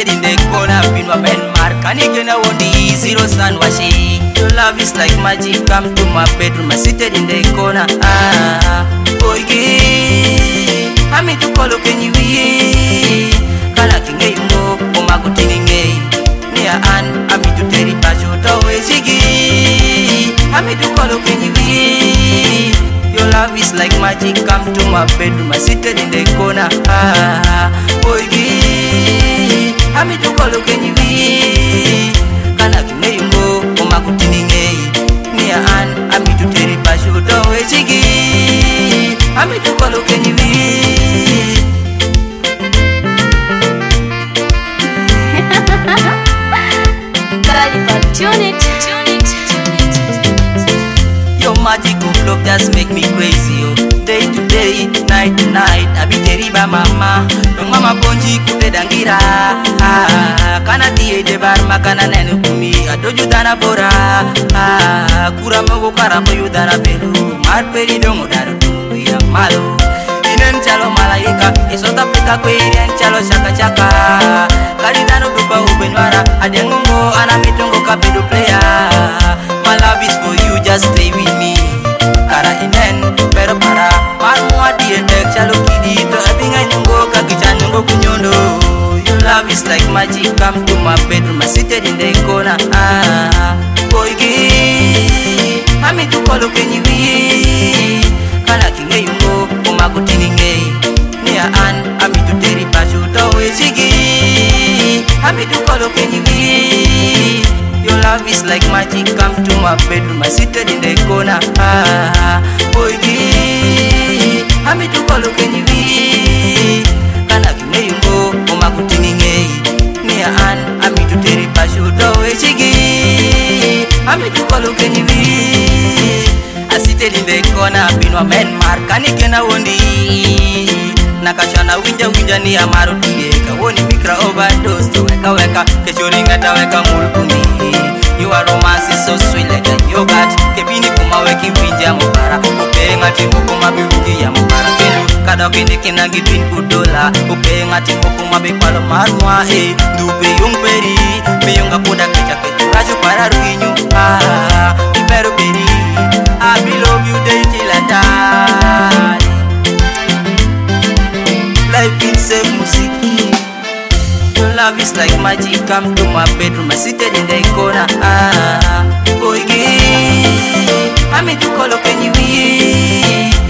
seated in the corner, been my man mark, and again I want the zero sun washi. Your love is like magic, come to my bedroom, I'm seated in the corner. Boy, I'm to call can you be? Kala kinge yungo, umago tininge. Nia an, I'm to teri pasho tawe zigi. I'm to call can you be? Your love is like magic, come to my bedroom, I'm seated in the corner. Boy, I'm to call can you be? Kala kinge yungo, umago tininge. Nia an, I'm to teri pasho tawe zigi. I'm to call can you be? Your magical flow just make me crazy, oh. Day to day, night to night, I be teriba mama. Yung mama ponji kute dangira. Kana tiye de bar makana nenu kumi. Adoju dana bora. Kura mogo kara koyu dana pelu. Mar peri dongo dara dungu ya malo. Inen chalo malaika, esota pika kwerian chalo shaka shaka. Karidano dupa ubenwara, adengongo anamitongo kapedo player. My love is for you, just stay with me. Kara inen, pero para marmua diendek chalo kidi to abinga nyongo kakicha nyongo kunyondo. Your love is like magic, come to my bedroom, I'm seated in the corner. Boy, I'm to call can you be? Kala kinge yungo, umago tininge. Nia an, I'm to teri pasho tawe zigi. I'm to call can you be? Your love is like magic, come to my bedroom, I'm seated in the corner. Boy, I'm to call can you be? Kala kinge yungo, umago tininge. Nia an, I'm to teri pasho tawe zigi. I'm to call can you be? I seated in the corner, been a man mark, and again I want the Nakashana winja ni amaro tieka. Woni mikra overdose to weka keshoringa taweka mulkumi. Your romance is so sweet like a yogurt. Kebini kuma weki mpinja mubara. Upenga timu kuma biwinji ya mubara. Kelu kada kende kena gipin kudola. Upenga timu kuma bikwalo marwa. Dupe yung peri meyonga poda kecha ketu rajo para ruinyu. Pero peri I love you day till I die. Life is a music. Your love is like magic, come to my bedroom, I'm seated in the corner. Boy, I'm to call can you be?